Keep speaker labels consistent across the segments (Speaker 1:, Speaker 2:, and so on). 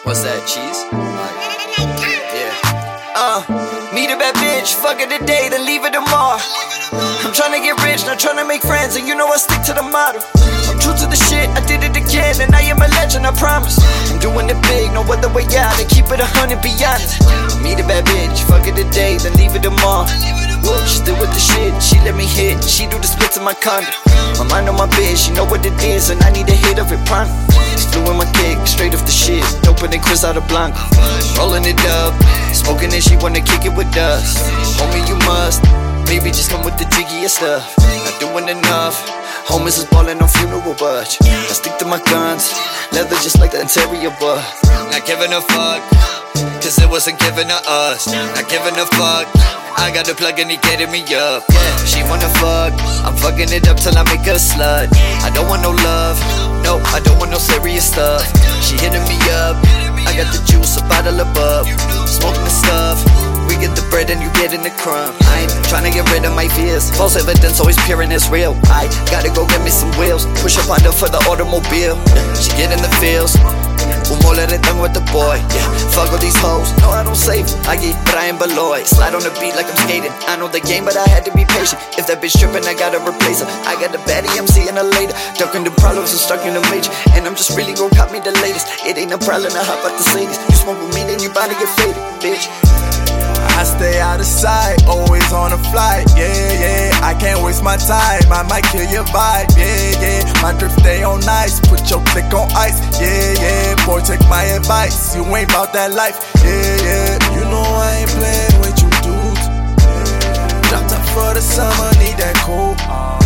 Speaker 1: What's that, cheese? Yeah. Meet a bad bitch, fuck her today, then leave her tomorrow. I'm tryna get rich, not tryna make friends, and you know I stick to the motto. I'm true to the shit, I did it again, and I am a legend, I promise. I'm doing it big, no other way out, and keep it 100, be honest. Meet a bad bitch, fuck her today, then leave her tomorrow. Whoa, she still with the shit, she let me hit, she do the splits in my condo. My mind on my bitch, she know what it is, and I need a hit of it pronto. Flew in my kick, straight off the shit, doper than Chris out of Blanco. Rolling it up, smoking it, she wanna kick it with us. Homie, you must, maybe just come with the jiggiest stuff. Not doing enough, homies is ballin' on funeral budge. I stick to my guns, leather just like the interior bud. Not giving a fuck, cause it wasn't given to us. Not giving a fuck, I got the plug and he getting me up. Yeah, she wanna fuck, I'm fucking it up till I make her slut. I don't want no love, no, I don't want no serious stuff. She hitting me up, I got the juice, a bottle of bub. Smoking the stuff, we get the bread and you get in the crumb. I ain't tryna get rid of my fears, false evidence always peering it's real. I gotta go get me some wheels, push up on her for the automobile. She get in the fields, humole de tengo with the boy. Yeah, fuck all these hoes, no I don't save them. I get Brian Beloy, slide on the beat like I'm skating. I know the game but I had to be patient. If that bitch trippin', I gotta replace her. I got the baddie, I'm seeing her later. Ducking the problems and stuck in the major, and I'm just really gon' cop me the latest. It ain't no problem to hop out the Sadies. You smoke with me then you bound to get faded, bitch.
Speaker 2: I stay out of sight, always on a flight, yeah, yeah. I can't waste my time, I might kill your vibe, yeah, yeah. My drip stay on ice, put your click on ice, yeah, yeah. Boy, take my advice, you ain't bout that life, yeah, yeah. You know I ain't playing with you dudes. Dropped up for the summer, need that cool.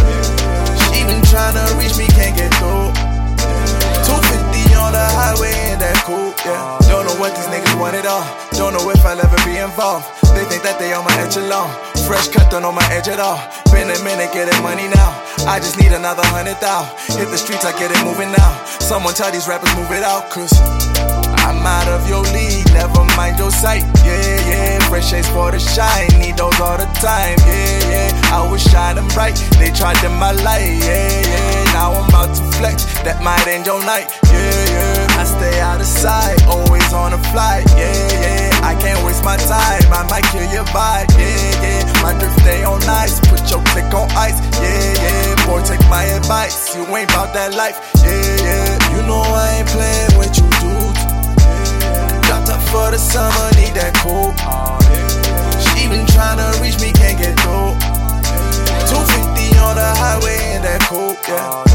Speaker 2: She been tryna reach me, can't get through. 250 on the highway, ain't that cool, yeah. Don't know what these niggas want at all. Don't know if I'll ever be involved. They think that they on my echelon. Fresh cut, don't on my edge at all. Been a minute, getting money now. I just need another 100,000. Hit the streets, I get it moving now. Someone tell these rappers move it out, cause I'm out of your league, never mind your sight. Yeah, yeah, fresh shades for the shine. Need those all the time, yeah, yeah. I was shining bright, they tried in my light, yeah, yeah. Now I'm about to flex, that might end your night, yeah, yeah. I stay out of sight, always on a flight, yeah, yeah. I can't waste my time, I might kill your vibe, yeah, yeah. My drip stay on ice, put your click on ice, yeah, yeah. Boy, take my advice, you ain't bout that life, yeah, yeah. You know I ain't playing with you dudes. Dropped up for the summer, need that cool. She been tryna reach me, can't get through. 250 on the highway, ain't that cool, yeah.